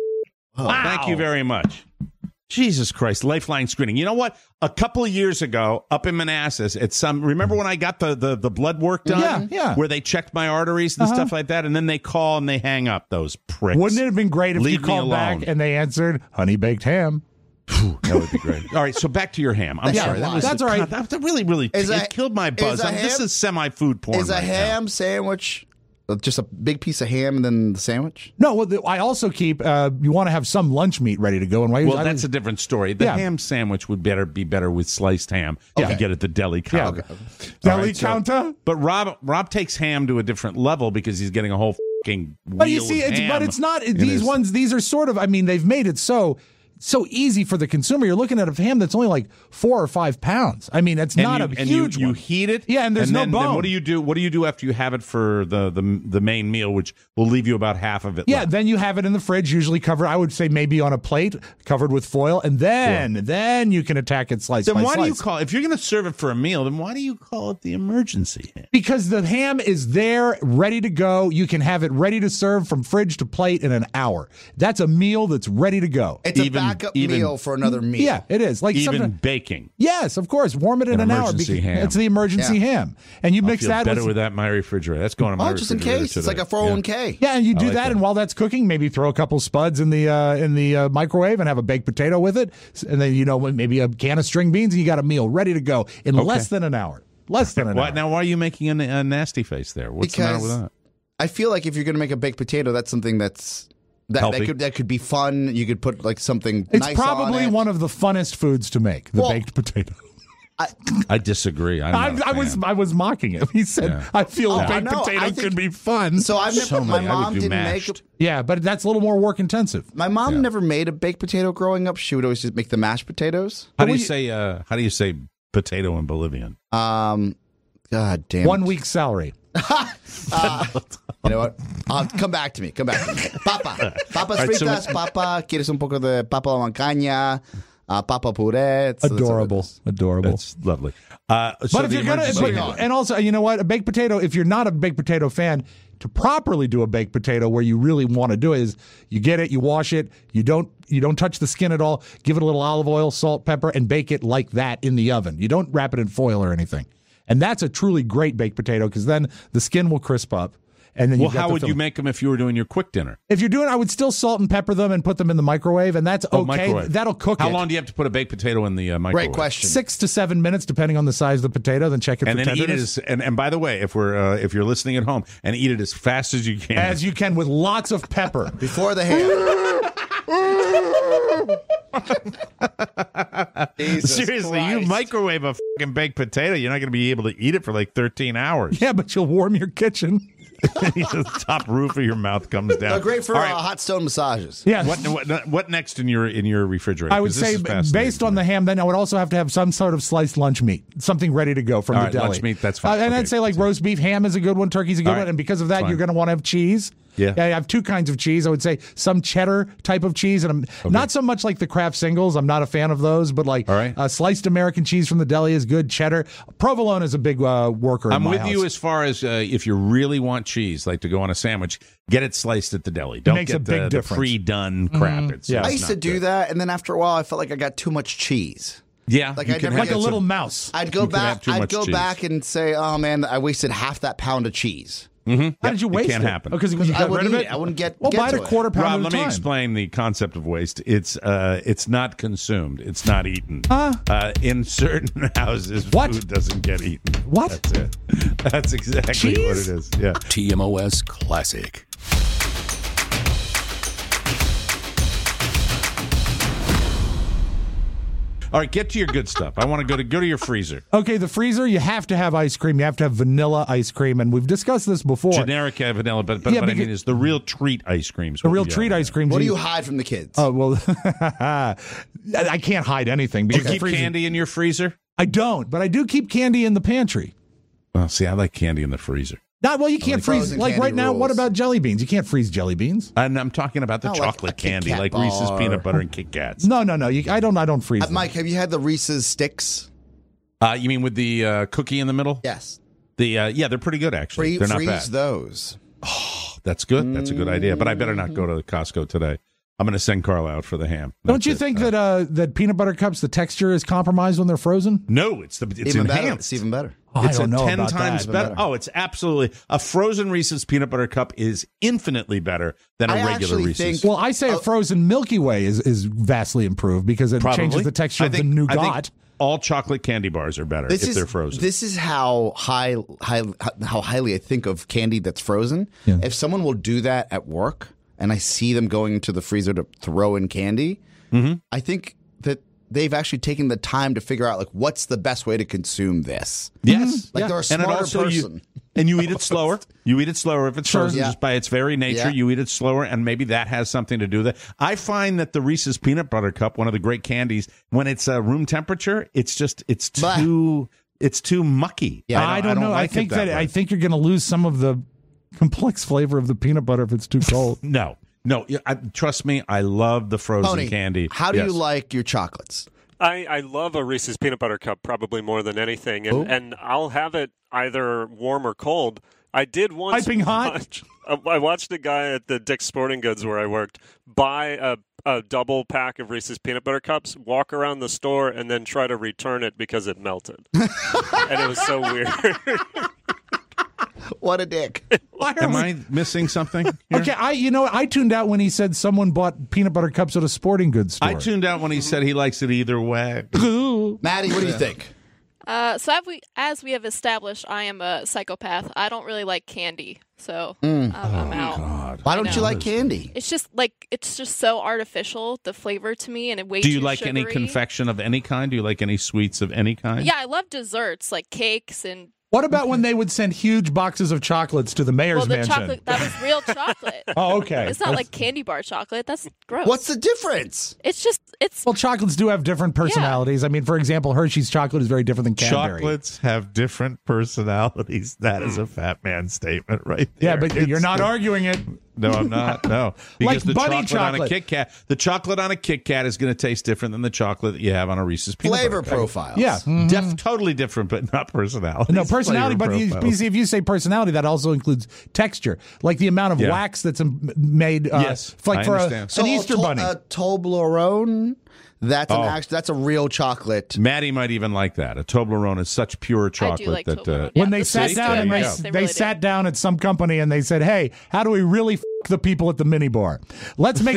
[SPEAKER 5] Wow.
[SPEAKER 4] Thank you very much. Jesus Christ, Lifeline screening. You know what? A couple of years ago, up in Manassas, at some. Remember when I got the the, the blood work done?
[SPEAKER 5] Yeah, yeah.
[SPEAKER 4] Where they checked my arteries and
[SPEAKER 5] Uh-huh.
[SPEAKER 4] stuff like that, and then they call and they hang up. Those pricks.
[SPEAKER 5] Wouldn't it have been great if
[SPEAKER 4] Leave
[SPEAKER 5] you
[SPEAKER 4] me
[SPEAKER 5] called
[SPEAKER 4] alone.
[SPEAKER 5] back and they answered honey baked ham?
[SPEAKER 4] That would be great. All right, so back to your ham. I'm
[SPEAKER 6] Yeah,
[SPEAKER 4] sorry. That was,
[SPEAKER 5] that's all right.
[SPEAKER 4] God, that, that really, really
[SPEAKER 6] Is
[SPEAKER 4] it
[SPEAKER 6] a-
[SPEAKER 4] killed my
[SPEAKER 6] is
[SPEAKER 4] buzz.
[SPEAKER 6] a
[SPEAKER 4] I mean, this
[SPEAKER 6] ham-
[SPEAKER 4] is semi-food porn.
[SPEAKER 6] Is a
[SPEAKER 4] right now.
[SPEAKER 6] ham sandwich uh, just a big piece of ham and then the sandwich?
[SPEAKER 5] No, well, the, I also keep. Uh, you want to have some lunch meat ready to go, and why?
[SPEAKER 4] Well,
[SPEAKER 5] I
[SPEAKER 4] that's
[SPEAKER 5] was-
[SPEAKER 4] a different story. The
[SPEAKER 5] Yeah.
[SPEAKER 4] ham sandwich would better be better with sliced ham.
[SPEAKER 6] Okay.
[SPEAKER 4] You get at the deli
[SPEAKER 5] yeah.
[SPEAKER 4] counter.
[SPEAKER 5] Deli
[SPEAKER 4] right, so-
[SPEAKER 5] counter.
[SPEAKER 4] But Rob Rob takes ham to a different level because he's getting a whole fucking wheel
[SPEAKER 5] But you see,
[SPEAKER 4] of
[SPEAKER 5] it's,
[SPEAKER 4] ham
[SPEAKER 5] but it's not
[SPEAKER 4] in
[SPEAKER 5] these
[SPEAKER 4] his-
[SPEAKER 5] ones. These are sort of. I mean, they've made it so so easy for the consumer. You're looking at a ham that's only like four or five pounds. I mean, it's
[SPEAKER 4] and
[SPEAKER 5] not
[SPEAKER 4] you,
[SPEAKER 5] a
[SPEAKER 4] and
[SPEAKER 5] huge
[SPEAKER 4] you, you
[SPEAKER 5] one.
[SPEAKER 4] heat it.
[SPEAKER 5] Yeah, and there's no
[SPEAKER 4] then,
[SPEAKER 5] bone.
[SPEAKER 4] Then what do you do? What do you do after you have it for the the, the main meal, which will leave you about half of it?
[SPEAKER 5] Yeah,
[SPEAKER 4] left?
[SPEAKER 5] then you have it in the fridge, usually covered. I would say maybe on a plate, covered with foil, and then then you can attack it slice
[SPEAKER 4] Then
[SPEAKER 5] by
[SPEAKER 4] why do you
[SPEAKER 5] slice.
[SPEAKER 4] call if you're going to serve it for a meal? Then why do you call it the emergency ham?
[SPEAKER 5] Because the ham is there, ready to go. You can have it ready to serve from fridge to plate in an hour. That's a meal that's ready to go.
[SPEAKER 6] It's a
[SPEAKER 4] Even-
[SPEAKER 6] backup
[SPEAKER 4] even-
[SPEAKER 6] meal for another meal.
[SPEAKER 5] Yeah, it is. Like
[SPEAKER 4] Even
[SPEAKER 5] sometimes-
[SPEAKER 4] baking.
[SPEAKER 5] yes, of course. Warm it in
[SPEAKER 4] An
[SPEAKER 5] an, hour.
[SPEAKER 4] emergency
[SPEAKER 5] because
[SPEAKER 4] ham.
[SPEAKER 5] It's the emergency
[SPEAKER 6] Yeah.
[SPEAKER 5] ham, and you
[SPEAKER 4] I
[SPEAKER 5] mix
[SPEAKER 4] feel
[SPEAKER 5] that
[SPEAKER 4] better
[SPEAKER 5] with,
[SPEAKER 4] with that in my refrigerator. That's going in my
[SPEAKER 6] Oh, just in
[SPEAKER 4] refrigerator
[SPEAKER 6] case. It's
[SPEAKER 4] today.
[SPEAKER 6] like a four oh one k.
[SPEAKER 5] yeah, and you do
[SPEAKER 4] like
[SPEAKER 5] that,
[SPEAKER 4] that.
[SPEAKER 5] and while that's cooking, maybe throw a couple spuds in the uh, in the uh, microwave and have a baked potato with it, and then you know maybe a can of string beans, and you got a meal ready to go in less than an hour. Less than an
[SPEAKER 4] Why,
[SPEAKER 5] hour.
[SPEAKER 4] now, why are you making a, a nasty face there? What's the matter with
[SPEAKER 6] Because
[SPEAKER 4] that?
[SPEAKER 6] I feel like if you're going to make a baked potato, that's something that's that,
[SPEAKER 4] Healthy.
[SPEAKER 6] that could that could be fun. You could put like something.
[SPEAKER 5] It's
[SPEAKER 6] nice
[SPEAKER 5] probably
[SPEAKER 6] on it.
[SPEAKER 5] one of the funnest foods to make, the
[SPEAKER 6] Well,
[SPEAKER 5] baked potato.
[SPEAKER 4] I disagree. I'm
[SPEAKER 5] I,
[SPEAKER 4] not a
[SPEAKER 5] I was
[SPEAKER 4] fan.
[SPEAKER 5] I was mocking him. He said,
[SPEAKER 4] Yeah.
[SPEAKER 5] "I feel
[SPEAKER 6] Oh,
[SPEAKER 5] a
[SPEAKER 6] I
[SPEAKER 5] baked
[SPEAKER 6] know.
[SPEAKER 5] potato
[SPEAKER 6] I think-
[SPEAKER 5] could be fun."
[SPEAKER 6] So I've never.
[SPEAKER 4] So
[SPEAKER 6] my
[SPEAKER 4] many. I would
[SPEAKER 6] mom
[SPEAKER 4] do
[SPEAKER 6] didn't
[SPEAKER 4] mashed.
[SPEAKER 6] make.
[SPEAKER 5] yeah, but that's a little more work intensive.
[SPEAKER 6] My mom
[SPEAKER 4] Yeah.
[SPEAKER 6] never made a baked potato growing up. She would always just make the mashed potatoes.
[SPEAKER 4] How do
[SPEAKER 5] Well,
[SPEAKER 4] you
[SPEAKER 5] you-
[SPEAKER 4] say? Uh, how do you say potato in Bolivian?
[SPEAKER 6] Um, God damn.
[SPEAKER 5] One
[SPEAKER 6] it.
[SPEAKER 5] week's salary.
[SPEAKER 6] You know what? Uh, come back to me. Come back to me. Papa. Papas
[SPEAKER 4] All right, so-
[SPEAKER 6] fritas. Papa. ¿Quieres un poco de papa a la mancaña? uh, papa puree. It's,
[SPEAKER 5] Adorable,
[SPEAKER 6] it's
[SPEAKER 5] adorable.
[SPEAKER 4] That's lovely. Uh, so
[SPEAKER 5] But if
[SPEAKER 4] the
[SPEAKER 5] you're gonna,
[SPEAKER 4] emergency-
[SPEAKER 5] but, and also, you know what, a baked potato. If you're not a baked potato fan, to properly do a baked potato, where you really want to do it is, you get it, you wash it, you don't, you don't touch the skin at all. Give it a little olive oil, salt, pepper, and bake it like that in the oven. You don't wrap it in foil or anything. And that's a truly great baked potato because then the skin will crisp up. And then
[SPEAKER 4] well,
[SPEAKER 5] you've got
[SPEAKER 4] how
[SPEAKER 5] the
[SPEAKER 4] would you
[SPEAKER 5] filling.
[SPEAKER 4] make them if you were doing your quick dinner?
[SPEAKER 5] If you're doing, I would still salt and pepper them and put them in the microwave, and that's
[SPEAKER 4] Oh,
[SPEAKER 5] okay.
[SPEAKER 4] microwave.
[SPEAKER 5] That'll cook
[SPEAKER 4] How
[SPEAKER 5] it.
[SPEAKER 4] long do you have to put a baked potato in the uh, microwave?
[SPEAKER 6] Great question.
[SPEAKER 5] Six to seven minutes, depending on the size of the potato. Then check it
[SPEAKER 4] And
[SPEAKER 5] for
[SPEAKER 4] then eat it
[SPEAKER 5] tenderness.
[SPEAKER 4] as, and, and by the way, if we're uh, if you're listening at home, and eat it as fast as you can.
[SPEAKER 5] As you can with lots of pepper.
[SPEAKER 6] Before the ham. Jesus
[SPEAKER 4] Seriously,
[SPEAKER 6] Christ.
[SPEAKER 4] you microwave a fucking baked potato, you're not going to be able to eat it for like thirteen hours.
[SPEAKER 5] Yeah, but you'll warm your kitchen.
[SPEAKER 4] The top roof of your mouth comes down.
[SPEAKER 6] They're great for
[SPEAKER 4] All right,
[SPEAKER 6] uh, hot stone massages.
[SPEAKER 5] Yeah.
[SPEAKER 4] what, what what next in your in your refrigerator?
[SPEAKER 5] I would
[SPEAKER 4] 'Cause this
[SPEAKER 5] say,
[SPEAKER 4] is fascinating
[SPEAKER 5] based
[SPEAKER 4] to
[SPEAKER 5] on
[SPEAKER 4] me.
[SPEAKER 5] the ham, then I would also have to have some sort of sliced lunch meat, something ready to go from
[SPEAKER 4] All
[SPEAKER 5] the
[SPEAKER 4] right,
[SPEAKER 5] deli.
[SPEAKER 4] lunch meat, that's fine.
[SPEAKER 5] Uh, and
[SPEAKER 4] Okay.
[SPEAKER 5] I'd say like roast beef, ham is a good one, turkey's a good
[SPEAKER 4] All right,
[SPEAKER 5] one, and because of that,
[SPEAKER 4] fine.
[SPEAKER 5] you're going to want to have cheese.
[SPEAKER 4] Yeah.
[SPEAKER 5] I have two kinds of cheese. I would say some cheddar type of cheese, and I'm not so much like the Kraft singles. I'm not a fan of those, but like
[SPEAKER 4] All right.
[SPEAKER 5] uh, sliced American cheese from the deli is good. Cheddar, provolone is a big uh, worker.
[SPEAKER 4] I'm
[SPEAKER 5] in my
[SPEAKER 4] with
[SPEAKER 5] house.
[SPEAKER 4] you as far as uh, if you really want cheese, like to go on a sandwich, get it sliced at the deli. Don't
[SPEAKER 5] makes
[SPEAKER 4] get
[SPEAKER 5] a big
[SPEAKER 4] the, the
[SPEAKER 5] difference.
[SPEAKER 4] pre-done crap. It's,
[SPEAKER 5] Yeah.
[SPEAKER 4] it's
[SPEAKER 6] I used to
[SPEAKER 4] not
[SPEAKER 6] do
[SPEAKER 4] good.
[SPEAKER 6] that, and then after a while, I felt like I got too much cheese.
[SPEAKER 4] Yeah,
[SPEAKER 6] Like
[SPEAKER 4] you
[SPEAKER 6] I
[SPEAKER 4] can
[SPEAKER 6] never
[SPEAKER 4] have
[SPEAKER 5] like a
[SPEAKER 6] get
[SPEAKER 5] little
[SPEAKER 4] some-
[SPEAKER 5] mouse.
[SPEAKER 6] I'd go
[SPEAKER 4] You can have
[SPEAKER 6] back.
[SPEAKER 4] too
[SPEAKER 6] I'd
[SPEAKER 4] much
[SPEAKER 6] go
[SPEAKER 4] cheese.
[SPEAKER 6] back and say, "Oh man, I wasted half that pound of cheese."
[SPEAKER 4] Mhm.
[SPEAKER 5] How did you
[SPEAKER 4] Yep,
[SPEAKER 5] waste
[SPEAKER 4] it? Can't
[SPEAKER 5] it?
[SPEAKER 4] happen.
[SPEAKER 5] Because you
[SPEAKER 6] I
[SPEAKER 5] got rid
[SPEAKER 6] wouldn't
[SPEAKER 5] of
[SPEAKER 6] eat
[SPEAKER 5] it.
[SPEAKER 6] it. I wouldn't get.
[SPEAKER 5] Well,
[SPEAKER 6] get
[SPEAKER 5] buy it
[SPEAKER 6] to
[SPEAKER 5] a quarter pound
[SPEAKER 4] Rob,
[SPEAKER 5] at a
[SPEAKER 4] let me
[SPEAKER 5] time.
[SPEAKER 4] explain the concept of waste. It's uh, it's not consumed. It's not eaten.
[SPEAKER 5] Huh?
[SPEAKER 4] Uh, in certain houses,
[SPEAKER 5] What?
[SPEAKER 4] food doesn't get eaten.
[SPEAKER 5] What?
[SPEAKER 4] That's it. That's exactly
[SPEAKER 5] Cheese?
[SPEAKER 4] what it is. Yeah.
[SPEAKER 2] T M O S Classic.
[SPEAKER 4] All right, get to your good stuff. I want to go to go to your freezer.
[SPEAKER 5] Okay, the freezer, you have to have ice cream. You have to have vanilla ice cream, and we've discussed this before.
[SPEAKER 4] Generic uh, vanilla, but but,
[SPEAKER 5] Yeah,
[SPEAKER 4] but I
[SPEAKER 5] because-
[SPEAKER 4] mean, is the real treat ice creams?
[SPEAKER 5] the
[SPEAKER 4] what
[SPEAKER 5] real
[SPEAKER 4] we
[SPEAKER 5] treat
[SPEAKER 4] got?
[SPEAKER 5] ice cream.
[SPEAKER 6] What do you hide from the kids?
[SPEAKER 5] Oh well, I can't hide anything.
[SPEAKER 4] Do you
[SPEAKER 5] because
[SPEAKER 4] keep
[SPEAKER 5] the freezer-
[SPEAKER 4] candy in your freezer?
[SPEAKER 5] I don't, but I do keep candy in the pantry.
[SPEAKER 4] Well, see, I like candy in the freezer.
[SPEAKER 5] Not well. You can't freeze
[SPEAKER 6] frozen
[SPEAKER 5] like
[SPEAKER 6] candy
[SPEAKER 5] right now. What
[SPEAKER 6] rules.
[SPEAKER 5] about jelly beans? You can't freeze jelly beans.
[SPEAKER 4] And I'm talking about the
[SPEAKER 6] Oh, like a
[SPEAKER 4] chocolate
[SPEAKER 6] Kit
[SPEAKER 4] candy,
[SPEAKER 6] Kat
[SPEAKER 4] like Reese's
[SPEAKER 6] bar.
[SPEAKER 4] peanut butter and Kit Kats.
[SPEAKER 5] No, no, no. You, I don't. I don't freeze.
[SPEAKER 6] Uh,
[SPEAKER 5] them.
[SPEAKER 6] Mike, have you had the Reese's sticks?
[SPEAKER 4] Uh, you mean with the uh, cookie in the middle?
[SPEAKER 6] Yes.
[SPEAKER 4] The uh, yeah, they're pretty good actually.
[SPEAKER 6] Free,
[SPEAKER 4] they're not
[SPEAKER 6] freeze
[SPEAKER 4] bad.
[SPEAKER 6] those.
[SPEAKER 4] That's good. That's a good idea. But I better not go to Costco today. I'm going to send Carla out for the ham.
[SPEAKER 5] Don't
[SPEAKER 4] That's
[SPEAKER 5] you
[SPEAKER 4] it.
[SPEAKER 5] think
[SPEAKER 4] Uh,
[SPEAKER 5] that uh, that peanut butter cups, the texture is compromised when they're frozen?
[SPEAKER 4] No, it's the it's
[SPEAKER 6] Even better.
[SPEAKER 4] enhanced.
[SPEAKER 6] It's even better.
[SPEAKER 5] Oh,
[SPEAKER 4] It's
[SPEAKER 5] I don't
[SPEAKER 4] a
[SPEAKER 5] know
[SPEAKER 4] ten
[SPEAKER 5] about
[SPEAKER 4] times
[SPEAKER 5] that.
[SPEAKER 4] better.
[SPEAKER 6] better.
[SPEAKER 4] Oh, it's absolutely a frozen Reese's peanut butter cup is infinitely better than a
[SPEAKER 6] I
[SPEAKER 4] regular
[SPEAKER 6] actually
[SPEAKER 4] Reese's.
[SPEAKER 6] think-
[SPEAKER 5] Well, I say a frozen Milky Way is, is vastly improved because it
[SPEAKER 4] Probably.
[SPEAKER 5] changes the texture
[SPEAKER 4] I
[SPEAKER 5] of the
[SPEAKER 4] think- I
[SPEAKER 5] nougat.
[SPEAKER 4] think all chocolate candy bars are better
[SPEAKER 6] This
[SPEAKER 4] if
[SPEAKER 6] is
[SPEAKER 4] they're frozen.
[SPEAKER 6] This is how high, high how highly I think of candy that's frozen.
[SPEAKER 5] Yeah.
[SPEAKER 6] If someone will do that at work, and I see them going into the freezer to throw in candy,
[SPEAKER 4] Mm-hmm.
[SPEAKER 6] I think that they've actually taken the time to figure out like what's the best way to consume this.
[SPEAKER 4] Yes,
[SPEAKER 6] Like
[SPEAKER 5] Yeah.
[SPEAKER 6] they're a
[SPEAKER 4] and it
[SPEAKER 6] smarter
[SPEAKER 4] also you,
[SPEAKER 6] person.
[SPEAKER 4] and you eat it slower. You eat it slower if it's
[SPEAKER 5] Sure.
[SPEAKER 4] frozen,
[SPEAKER 6] Yeah.
[SPEAKER 4] just by its very nature.
[SPEAKER 6] Yeah.
[SPEAKER 4] You eat it slower, and maybe that has something to do with it. I find that the Reese's peanut butter cup, one of the great candies, when it's uh, room temperature, it's just it's
[SPEAKER 6] Blah.
[SPEAKER 4] too it's too mucky.
[SPEAKER 6] Yeah,
[SPEAKER 5] I don't, know.
[SPEAKER 4] like
[SPEAKER 5] I
[SPEAKER 4] it
[SPEAKER 5] think that,
[SPEAKER 4] way.
[SPEAKER 5] I think you're going to lose some of the complex flavor of the peanut butter if it's too cold.
[SPEAKER 4] no, no. I, trust me, I love the frozen
[SPEAKER 6] Pony,
[SPEAKER 4] candy.
[SPEAKER 6] how do
[SPEAKER 4] Yes.
[SPEAKER 6] you like your chocolates?
[SPEAKER 8] I, I love a Reese's peanut butter cup probably more than anything, and,
[SPEAKER 6] Oh.
[SPEAKER 8] and I'll have it either warm or cold. I did once.
[SPEAKER 5] Piping hot?
[SPEAKER 8] watch- I watched a guy at the Dick's Sporting Goods where I worked buy a, a double pack of Reese's peanut butter cups, walk around the store, and then try to return it because it melted, and it was so weird.
[SPEAKER 6] What a dick.
[SPEAKER 5] Why are
[SPEAKER 4] Am
[SPEAKER 5] we-
[SPEAKER 4] I missing something? here?
[SPEAKER 5] Okay, I you know I tuned out when he said someone bought peanut butter cups at a sporting goods store.
[SPEAKER 4] I tuned out when he said he likes it either way.
[SPEAKER 6] Maddie, what do you think?
[SPEAKER 10] Uh, so have we, as we have established, I am a psychopath. I don't really like candy, so
[SPEAKER 6] Mm.
[SPEAKER 10] um, I'm out.
[SPEAKER 4] God.
[SPEAKER 6] Why don't
[SPEAKER 10] know.
[SPEAKER 6] you like candy?
[SPEAKER 10] It's just like it's just so artificial, the flavor to me, and it way
[SPEAKER 4] Do you
[SPEAKER 10] too
[SPEAKER 4] like any
[SPEAKER 10] sugary.
[SPEAKER 4] confection of any kind? Do you like any sweets of any kind?
[SPEAKER 10] Yeah, I love desserts like cakes and
[SPEAKER 5] What about when they would send huge boxes of chocolates to the mayor's
[SPEAKER 10] well, the
[SPEAKER 5] mansion?
[SPEAKER 10] chocolate that was real chocolate.
[SPEAKER 5] Oh, okay.
[SPEAKER 10] It's not like candy bar chocolate. That's gross.
[SPEAKER 6] What's the difference?
[SPEAKER 10] It's just it's
[SPEAKER 5] Well, chocolates do have different personalities. I mean, for example, Hershey's chocolate is very different than Cadbury.
[SPEAKER 4] Chocolates have different personalities. That is a fat man statement right there.
[SPEAKER 5] Yeah, but
[SPEAKER 4] It's
[SPEAKER 5] you're not
[SPEAKER 4] the-
[SPEAKER 5] arguing it.
[SPEAKER 4] No, I'm not. No, because
[SPEAKER 5] Like
[SPEAKER 4] the
[SPEAKER 5] bunny
[SPEAKER 4] chocolate, on a
[SPEAKER 5] chocolate.
[SPEAKER 4] Kit Kat, the chocolate on a Kit Kat is going to taste different than the chocolate that you have on a Reese's peanut
[SPEAKER 6] Flavor
[SPEAKER 4] butter cup.
[SPEAKER 6] profiles.
[SPEAKER 5] Yeah. Mhm.
[SPEAKER 4] Def- totally different, but not personality.
[SPEAKER 5] No, personality, but you, you see, if you say personality, that also includes texture. Like the amount of
[SPEAKER 4] Yeah.
[SPEAKER 5] wax that's um, made. Uh,
[SPEAKER 4] Yes,
[SPEAKER 5] like
[SPEAKER 4] I
[SPEAKER 5] for a,
[SPEAKER 4] understand.
[SPEAKER 5] an Easter
[SPEAKER 6] a, to-
[SPEAKER 5] bunny.
[SPEAKER 6] a Toblerone. That's an
[SPEAKER 4] Oh.
[SPEAKER 6] act- That's a real chocolate.
[SPEAKER 4] Maddie might even like that. A Toblerone is such pure chocolate
[SPEAKER 10] like
[SPEAKER 4] that uh,
[SPEAKER 10] Toblerone.
[SPEAKER 5] when
[SPEAKER 10] Yeah,
[SPEAKER 5] they
[SPEAKER 10] the
[SPEAKER 5] sat
[SPEAKER 10] taste
[SPEAKER 5] down
[SPEAKER 10] is
[SPEAKER 5] and they,
[SPEAKER 10] nice.
[SPEAKER 5] they,
[SPEAKER 10] They really do.
[SPEAKER 5] sat down at some company and they said, "Hey, how do we really f- the people at the mini bar? Let's make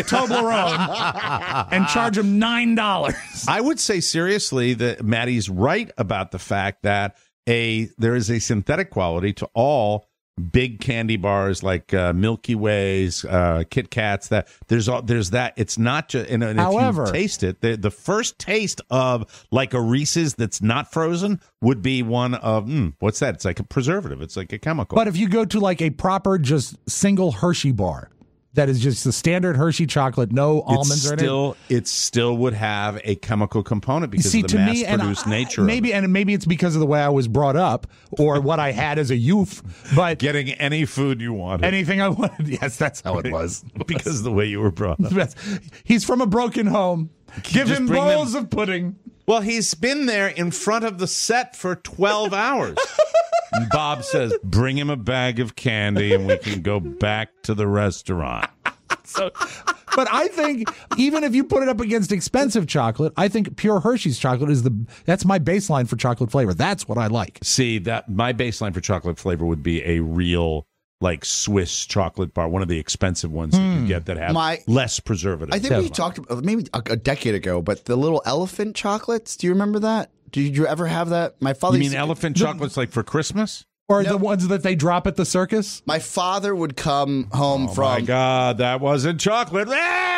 [SPEAKER 5] Toblerone and charge them nine dollars."
[SPEAKER 4] I would say seriously that Maddie's right about the fact that a there is a synthetic quality to all big candy bars like uh, Milky Ways, uh, Kit Kats. That there's all, there's that. It's not just. And, and if
[SPEAKER 5] However-
[SPEAKER 4] you taste it, the, the first taste of like a Reese's that's not frozen would be one of mm, what's that? It's like a preservative. It's like a chemical.
[SPEAKER 5] But if you go to like a proper, just single Hershey bar, that is just the standard Hershey chocolate, no
[SPEAKER 4] it's
[SPEAKER 5] almonds or anything.
[SPEAKER 4] still it still would have a chemical component because
[SPEAKER 5] See,
[SPEAKER 4] of the
[SPEAKER 5] to me, and
[SPEAKER 4] mass-produced
[SPEAKER 5] I-
[SPEAKER 4] nature. of
[SPEAKER 5] maybe,
[SPEAKER 4] it.
[SPEAKER 5] and maybe it's because of the way I was brought up or what I had as a youth. But
[SPEAKER 4] Getting any food you wanted.
[SPEAKER 5] anything I wanted, yes, that's how it was.
[SPEAKER 4] because of the way you were brought up.
[SPEAKER 5] Yes. He's from a broken home. Give
[SPEAKER 4] just
[SPEAKER 5] him
[SPEAKER 4] bring
[SPEAKER 5] bowls
[SPEAKER 4] them-
[SPEAKER 5] of pudding.
[SPEAKER 4] Well, he's been there in front of the set for twelve hours. And Bob says, bring him a bag of candy and we can go back to the restaurant.
[SPEAKER 5] So, but I think even if you put it up against expensive chocolate, I think pure Hershey's chocolate is the that's my baseline for chocolate flavor. That's what I like.
[SPEAKER 4] See, that my baseline for chocolate flavor would be a real, like, Swiss chocolate bar, one of the expensive ones that you get that have
[SPEAKER 6] My-
[SPEAKER 4] less preservative.
[SPEAKER 6] I think we talked about maybe a, a decade ago, but the little elephant chocolates. Do you remember that? Did you ever have that? My father.
[SPEAKER 4] You
[SPEAKER 6] used
[SPEAKER 4] mean
[SPEAKER 6] to-
[SPEAKER 4] elephant chocolates like for Christmas?
[SPEAKER 5] Or the ones that they drop at the circus.
[SPEAKER 6] My father would come home
[SPEAKER 4] Oh,
[SPEAKER 6] from.
[SPEAKER 4] my God, that wasn't chocolate.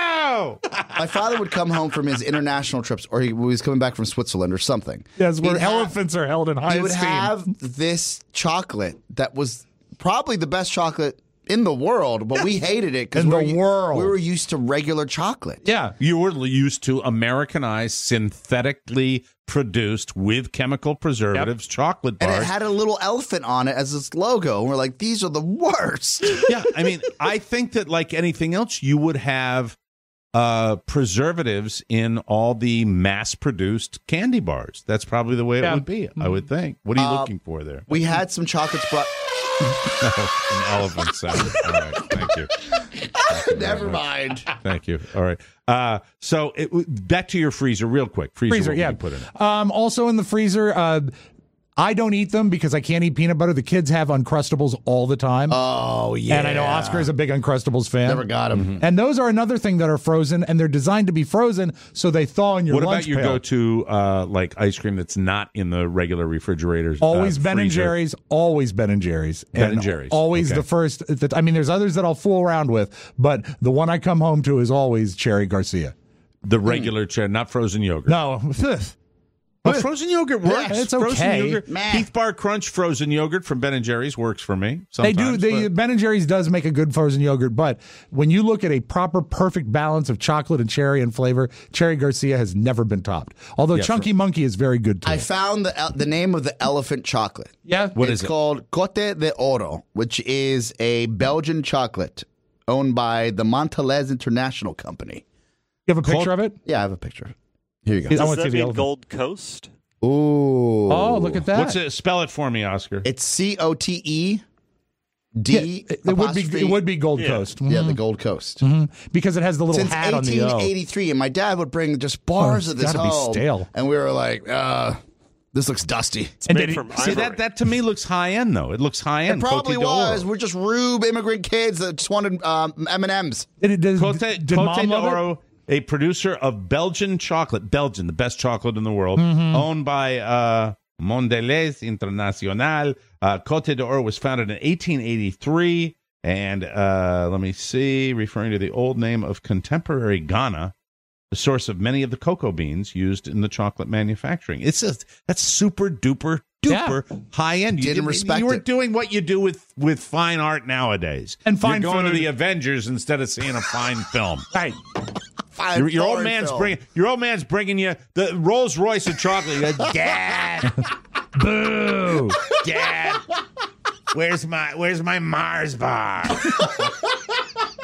[SPEAKER 4] No!
[SPEAKER 6] My father would come home from his international trips, or he was coming back from Switzerland or something.
[SPEAKER 5] Yes, where
[SPEAKER 6] He'd have-
[SPEAKER 5] elephants are held in high
[SPEAKER 6] He would
[SPEAKER 5] esteem.
[SPEAKER 6] have this chocolate that was probably the best chocolate in the world, but we hated it because
[SPEAKER 5] In
[SPEAKER 6] we,
[SPEAKER 5] the
[SPEAKER 6] were-
[SPEAKER 5] world.
[SPEAKER 6] we were used to regular chocolate.
[SPEAKER 5] yeah.
[SPEAKER 4] You were used to Americanized, synthetically produced with chemical preservatives chocolate
[SPEAKER 6] And
[SPEAKER 4] bars.
[SPEAKER 6] it had a little elephant on it as its logo. And we're like, these are the worst.
[SPEAKER 4] Yeah, I mean, I think that like anything else, you would have uh, preservatives in all the mass-produced candy bars. That's probably the way
[SPEAKER 5] Yeah.
[SPEAKER 4] it would be, I would think. What are you
[SPEAKER 6] Uh,
[SPEAKER 4] looking for there?
[SPEAKER 6] We had some chocolates brought.
[SPEAKER 4] An elephant sound. All right, thank you. Thank you very
[SPEAKER 6] Never
[SPEAKER 4] much.
[SPEAKER 6] mind.
[SPEAKER 4] Thank you. All right. Uh, so it, back to your freezer real quick. Freezer,
[SPEAKER 5] Freezer,
[SPEAKER 4] what would
[SPEAKER 5] yeah.
[SPEAKER 4] you put in it?
[SPEAKER 5] Um, also in the freezer, uh, I don't eat them because I can't eat peanut butter. The kids have Uncrustables all the time.
[SPEAKER 6] Oh, yeah.
[SPEAKER 5] And I know Oscar is a big Uncrustables fan.
[SPEAKER 6] Never got them.
[SPEAKER 5] And those are another thing that are frozen, and they're designed to be frozen so they thaw in your
[SPEAKER 4] What
[SPEAKER 5] lunch
[SPEAKER 4] about your
[SPEAKER 5] pail.
[SPEAKER 4] go-to uh, like ice cream that's not in the regular refrigerators?
[SPEAKER 5] Always
[SPEAKER 4] uh,
[SPEAKER 5] Ben and
[SPEAKER 4] freezer?
[SPEAKER 5] Jerry's. Always Ben and Jerry's.
[SPEAKER 4] Ben and Jerry's.
[SPEAKER 5] Always
[SPEAKER 4] Okay.
[SPEAKER 5] the first. That, I mean, there's others that I'll fool around with, but the one I come home to is always Cherry Garcia.
[SPEAKER 4] The regular chair, not frozen yogurt.
[SPEAKER 5] No,
[SPEAKER 4] But frozen yogurt works.
[SPEAKER 5] it's
[SPEAKER 4] Frozen
[SPEAKER 5] okay.
[SPEAKER 4] yogurt.
[SPEAKER 6] Meh.
[SPEAKER 4] Heath Bar Crunch frozen yogurt from Ben and Jerry's works for me.
[SPEAKER 5] they do.
[SPEAKER 4] sometimes,
[SPEAKER 5] They,
[SPEAKER 4] but-
[SPEAKER 5] Ben and Jerry's does make a good frozen yogurt, but when you look at a proper, perfect balance of chocolate and cherry and flavor, Cherry Garcia has never been topped. Although
[SPEAKER 4] Yeah,
[SPEAKER 5] Chunky Monkey is very good too.
[SPEAKER 6] I found the el- the name of the elephant chocolate.
[SPEAKER 5] yeah,
[SPEAKER 4] What
[SPEAKER 6] it's
[SPEAKER 4] is it?
[SPEAKER 6] called Cote de Oro, which is a Belgian chocolate owned by the Mondelez International Company.
[SPEAKER 5] you have a picture
[SPEAKER 4] Cold-
[SPEAKER 5] of it?
[SPEAKER 6] Yeah, I have a picture. Here you go.
[SPEAKER 5] I
[SPEAKER 8] Does
[SPEAKER 5] want to see
[SPEAKER 8] that
[SPEAKER 5] the
[SPEAKER 8] mean
[SPEAKER 5] elephant.
[SPEAKER 8] Gold Coast?
[SPEAKER 6] Ooh.
[SPEAKER 5] Oh, look at that!
[SPEAKER 4] What's it? Spell it for me, Oscar.
[SPEAKER 6] It's C O T E
[SPEAKER 5] Yeah,
[SPEAKER 6] D.
[SPEAKER 5] it, it would be.
[SPEAKER 6] apostrophe-
[SPEAKER 5] It would be Gold
[SPEAKER 8] Yeah.
[SPEAKER 5] Coast.
[SPEAKER 6] Yeah,
[SPEAKER 5] Mhm.
[SPEAKER 6] the Gold Coast.
[SPEAKER 5] because it has the little
[SPEAKER 6] Since
[SPEAKER 5] hat on the O.
[SPEAKER 6] eighteen eighty-three, and my dad would bring just bars
[SPEAKER 5] Oh,
[SPEAKER 6] of
[SPEAKER 5] it's
[SPEAKER 6] this
[SPEAKER 5] gotta be
[SPEAKER 6] home,
[SPEAKER 5] stale.
[SPEAKER 6] and we were like, uh, "This looks dusty."
[SPEAKER 8] It's
[SPEAKER 5] And
[SPEAKER 8] made
[SPEAKER 5] did he-
[SPEAKER 8] from
[SPEAKER 4] See
[SPEAKER 8] ivory.
[SPEAKER 4] that that to me looks high end though. It looks high
[SPEAKER 6] It
[SPEAKER 4] end.
[SPEAKER 6] probably
[SPEAKER 4] Cote d'Oro.
[SPEAKER 6] was. We're just rube immigrant kids that just wanted um, M and M's.
[SPEAKER 5] Did it, does,
[SPEAKER 4] Cote,
[SPEAKER 5] did
[SPEAKER 4] Cote
[SPEAKER 5] Mom love it?
[SPEAKER 4] d'Oro, a producer of Belgian chocolate, Belgian, the best chocolate in the world,
[SPEAKER 5] Mm-hmm.
[SPEAKER 4] owned by uh, Mondelez International. Uh, Cote d'Oro was founded in eighteen eighty-three, and uh, let me see, referring to the old name of contemporary Ghana, the source of many of the cocoa beans used in the chocolate manufacturing. It's just that's super duper duper high end. You
[SPEAKER 6] Didn't respect
[SPEAKER 4] You were
[SPEAKER 6] it.
[SPEAKER 4] doing what you do with with fine art nowadays,
[SPEAKER 5] And fine
[SPEAKER 4] You're going
[SPEAKER 5] food.
[SPEAKER 4] to the Avengers instead of seeing a fine film.
[SPEAKER 5] Right.
[SPEAKER 6] Fine
[SPEAKER 4] Your, your old
[SPEAKER 6] foreign
[SPEAKER 4] man's
[SPEAKER 6] film.
[SPEAKER 4] bringing your old man's bringing you the Rolls Royce of chocolate. You go, Dad,
[SPEAKER 5] Boo.
[SPEAKER 4] Dad, where's my where's my Mars bar?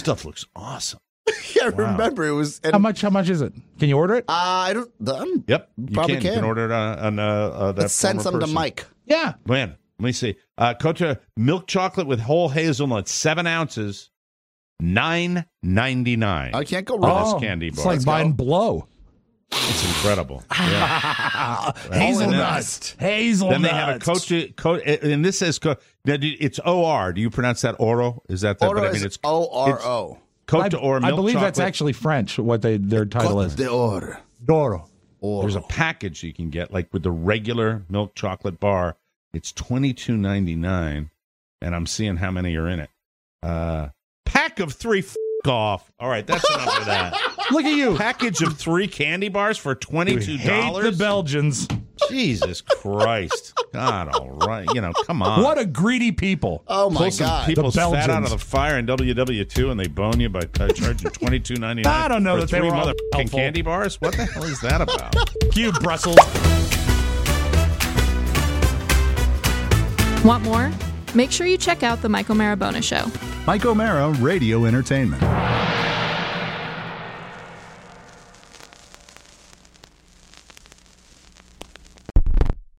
[SPEAKER 4] stuff looks awesome.
[SPEAKER 6] Yeah, wow. Remember it was. And,
[SPEAKER 5] how much? How much is it? Can you order it?
[SPEAKER 6] Uh, I don't. I'm,
[SPEAKER 4] yep, you
[SPEAKER 6] probably
[SPEAKER 4] can.
[SPEAKER 6] can.
[SPEAKER 4] You can order it on, on uh, uh, that.
[SPEAKER 6] Let's send some
[SPEAKER 4] person.
[SPEAKER 6] to Mike.
[SPEAKER 5] Yeah,
[SPEAKER 4] man. Let me see. Uh, Coach, milk chocolate with whole hazelnut, seven ounces, nine ninety nine.
[SPEAKER 6] I can't go wrong.
[SPEAKER 5] Oh,
[SPEAKER 4] this candy bar.
[SPEAKER 5] It's like
[SPEAKER 6] Let's
[SPEAKER 5] buying
[SPEAKER 6] go.
[SPEAKER 5] blow.
[SPEAKER 4] It's incredible. Yeah.
[SPEAKER 5] Hazelnuts. Hazelnuts.
[SPEAKER 4] Then they have a coach, coach and this says it's O R. Do you pronounce that Oro? Is that that?
[SPEAKER 6] Oro
[SPEAKER 4] but I mean,
[SPEAKER 6] is
[SPEAKER 4] it's
[SPEAKER 6] O R O.
[SPEAKER 4] Cote d'Or milk
[SPEAKER 5] I believe
[SPEAKER 4] chocolate.
[SPEAKER 5] that's actually French. What they their title
[SPEAKER 6] Cote
[SPEAKER 5] is.
[SPEAKER 6] d'Or.
[SPEAKER 5] D'Oro.
[SPEAKER 4] There's a package you can get, like with the regular milk chocolate bar. It's twenty-two ninety-nine, and I'm seeing how many are in it. Uh, pack of three. F- off. All right, that's enough of that.
[SPEAKER 5] Look at you.
[SPEAKER 4] Package of three candy bars for twenty-two dollars.
[SPEAKER 5] Hate the Belgians.
[SPEAKER 4] Jesus Christ. God, all right. You know, come on.
[SPEAKER 5] What a greedy people.
[SPEAKER 6] Oh, my
[SPEAKER 4] Pull some
[SPEAKER 6] God.
[SPEAKER 4] people's
[SPEAKER 5] The
[SPEAKER 4] fat out
[SPEAKER 5] Belgians.
[SPEAKER 4] of the fire in W W two and they bone you by uh, charging twenty-two ninety-nine.
[SPEAKER 5] I don't know
[SPEAKER 4] for
[SPEAKER 5] that they
[SPEAKER 4] three
[SPEAKER 5] were all
[SPEAKER 4] motherfucking
[SPEAKER 5] helpful.
[SPEAKER 4] candy bars. What the hell is that about?
[SPEAKER 5] You, Brussels.
[SPEAKER 10] Want more? Make sure you check out The Mike O'Mara Bonus Show.
[SPEAKER 11] Mike O'Mara Radio Entertainment.